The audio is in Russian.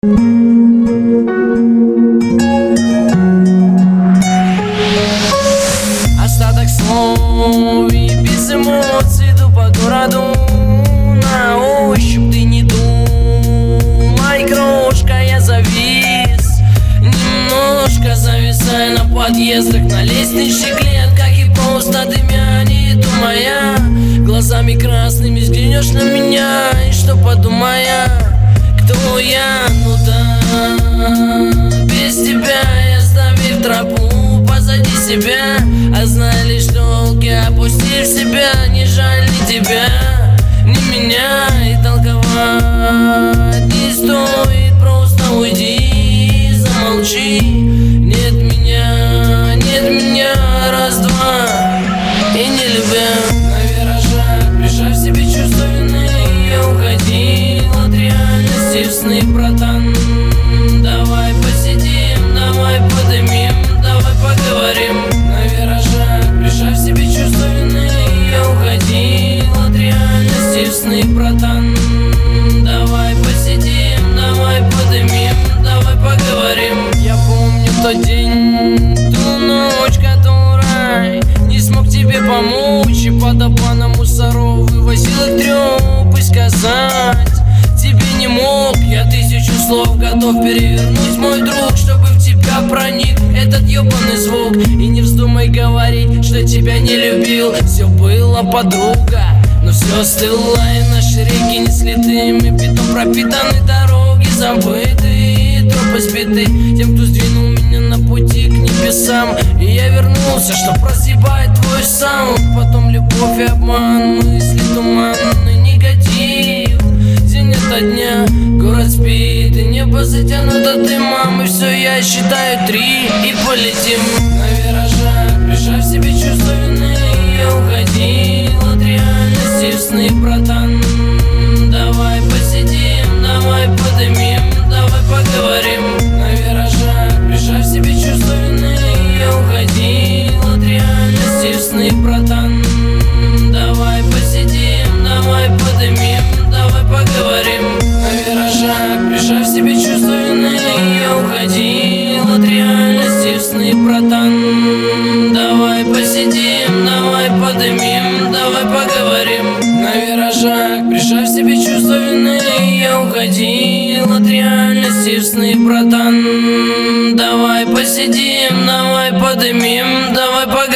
Остаток слов и без эмоций иду по городу. На ощупь ты не думай, крошка, я завис. Немножко зависаю на подъездах, на лестничных клетках, и просто дымя, не думая. Глазами красными взглянешь на меня, и что подумая, кто я? Ну да, без тебя я оставив тропу позади себя. А знали, что волки, опустив себя, не жаль ни тебя, ни меня. И толковать не стоит, просто уйди, замолчи. Нет меня, раз-два, и не любя. На виражах, прижав себе чувство вины, я уходил от реальности в сны, братан. Давай посидим, давай подымим, давай поговорим. На виражах, прижав себе чувство вины, я уходил от реальности в сны, братан. Давай посидим, давай подымим, давай поговорим. Я помню тот день, ту ночь, которой не смог тебе помочь, и под обманом мусоров вывозил их трёп. И сказать тебе не мог, я тысячу слов готов перевернуть, мой друг, чтобы в тебя проник этот ёбаный звук. И не вздумай говорить, что тебя не любил, все было, подруга, но все остыло, и наши реки несли дым, и бетон пропитаны дороги, забытые тропы сбиты тем, кто сдвинул меня на пути к небесам. И я вернулся, чтоб разъебать твой саунд. Потом любовь и обман, мысли туманный негатив. День ото дня, город спит, и небо затянуто дымом. И все, я считаю 3 и полетим. На виражах, прижав себе чувство вины, я уходил от реальности в сны, братан. Давай посидим, давай подымим, давай поговорим. На виражах, прижав себе чувство вины, я уходил от реальности в сны, братан. Давай посидим, давай подымим, давай поговорим. На виражах, прижав себе чувство вины, я уходил от реальности в сны, братан. Давай посидим, давай подымим, давай поговорим. На виражах, прижав себе чувство вины, я уходил от реальности в сны, братан. Давай посидим, давай подымим, давай поговорим.